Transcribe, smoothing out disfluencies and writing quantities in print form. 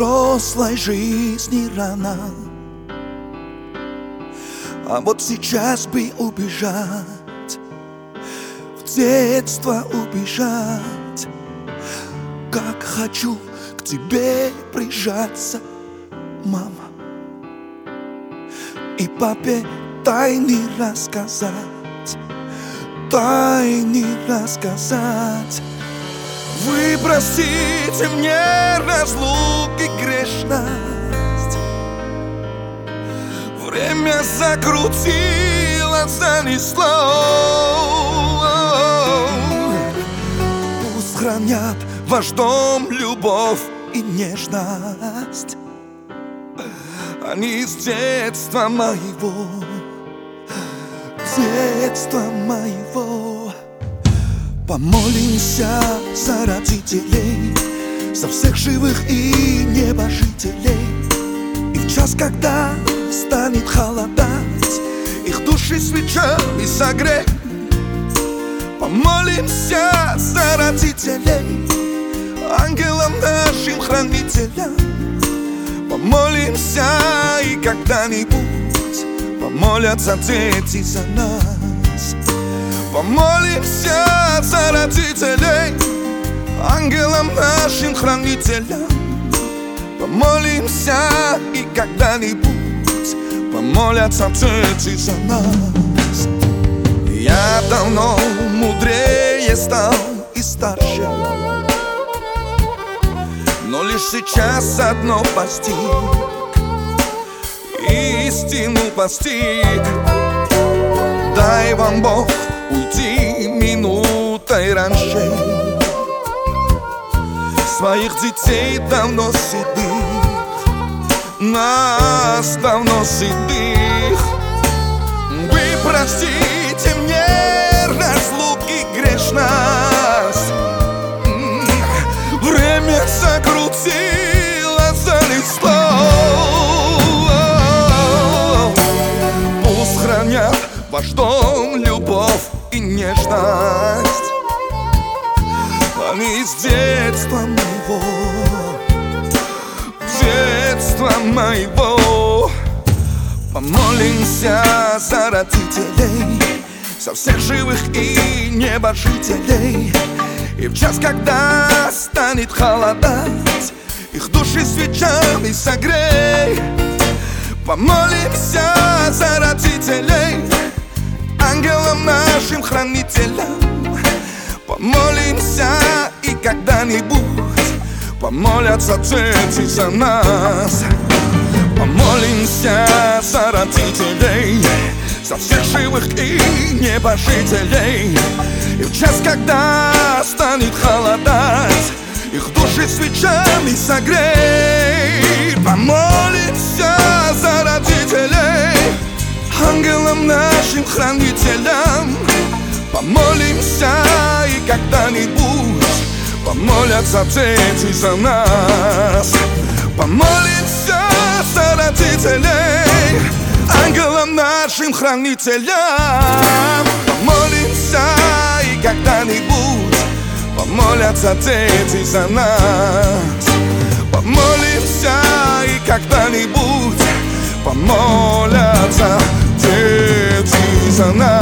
взрослой жизни рано, а вот сейчас бы убежать, в детство убежать. Как хочу к тебе прижаться, мама, и папе тайны рассказать, тайны рассказать. Вы простите мне разлуки грешность, время закрутило, занесло. Пусть хранят ваш дом любовь и нежность, они с детства моего, детства моего. Помолимся за родителей, за всех живых и небожителей. И в час, когда станет холодать, их души свечами согрей. Помолимся за родителей, ангелам нашим хранителям. Помолимся, и когда-нибудь помолятся дети за нас. Помолимся за родителей, ангелам нашим хранителям. Помолимся, и когда-нибудь помолятся дети за нас. Я давно мудрее стал и старше, но лишь сейчас одно постиг, истину постиг. Дай вам Бог уйти минутой раньше, своих детей давно седых, нас давно седых. Вы простите мне разлуки грешность, время закрутило, занесло. Пусть хранят ваш дом любовь и нежность, они с детства моего, детства моего. Помолимся за родителей, за всех живых и небожителей. И в час, когда станет холодать, их души свечами согрей. Помолимся за родителей, ангелам нашим хранителям. Помолимся, и когда-нибудь помолятся дети за нас. Помолимся за родителей, за всех живых и небожителей. И в час, когда станет холодать, их души свечами согрей. Помолимся за родителей, ангелам нашим хранителям. Помолимся, и когда-нибудь помолятся дети за нас. Помолимся за родителей, ангелам нашим хранителям. Помолимся, и когда-нибудь помолятся дети за нас. Помолимся, и когда-нибудь помолятся дети за нас.